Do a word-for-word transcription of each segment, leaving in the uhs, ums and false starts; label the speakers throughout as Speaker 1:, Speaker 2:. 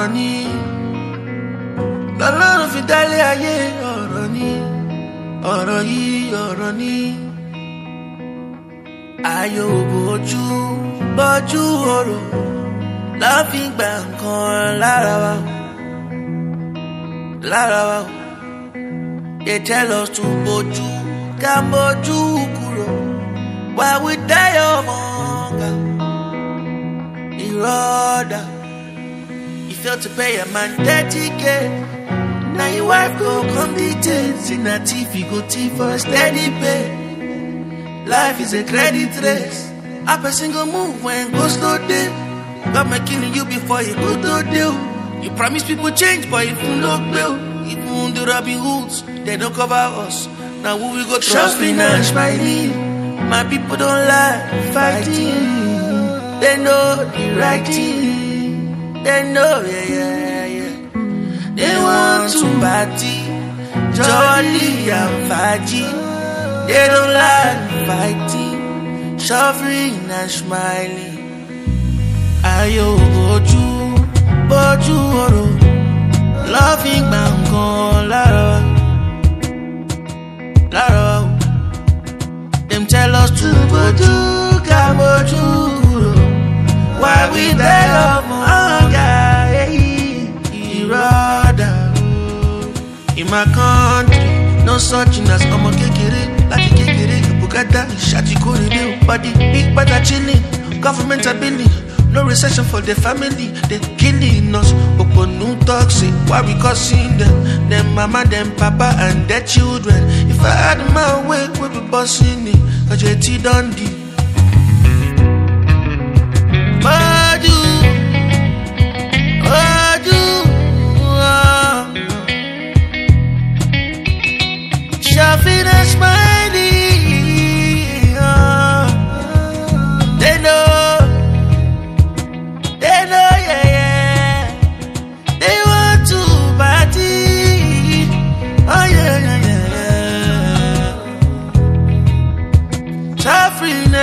Speaker 1: ni. Lọ́lọ́run fi dálé ayé ọ̀rọ̀ ni. Ọ̀rọ̀ yìí ọ̀rọ̀ ni. Ayò bójú bójú ọ̀rọ̀ la fi gbà nǹkan lára wa. Lára wa. They tell us to bójú ká bójú kúrò. Why we die of hunger? Irada. You fail to pay a man thirty K. Now your wife go come detail. See na thief, you go thief for a steady pay. Life is a credit race. A person go move when go slow day. God may killing you before you go to deal. You promise people change, but if you look bill, even the Robin Hoods, they don't cover us. Now who we go trust? Finance my need. My people don't lie, fighting. They know the right thing. They know, yeah, yeah, yeah. They want to party, jolly and faji. They don't like fighting, suffering and smiling. Ayo boju, boju oro, loving bangon lara, lara. Them tell us to boju, ka boju. Why we die of hunger? Irada. In my country, no such thing as ọmọ kékeré, láti kékeré, Bugatti, Shati Korede, body big bada chilling, government are billing, no recession for the family, they killing us. Oponu toxic, why we causing them? Them mama, them papa, and their children. If I had my way, we be bossing it, cause J T Dundee. Badu, Badu, oh. Shafina smiling, oh. They know, they know, yeah, yeah. They want to party, oh yeah, yeah, yeah. Shafina.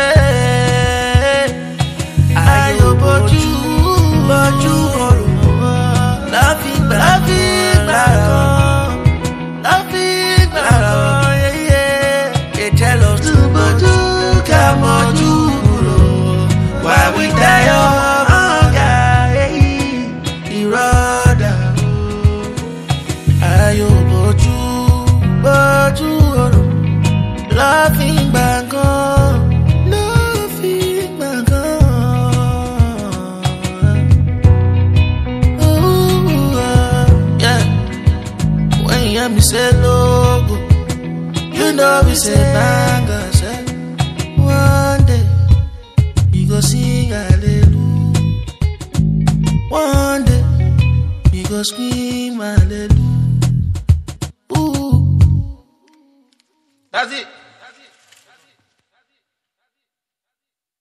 Speaker 1: Boju, boju oro, laughing back, laughing back, laughing back, yeah, yeah. They tell us to boju, come boju oro. Why we die of hunger? Irada. Ayo boju, boju oro, laughing back. Me say logo, you know we say bangers, eh? One day, we go sing hallelujah. One day, we go scream hallelujah. Ooh. That's it.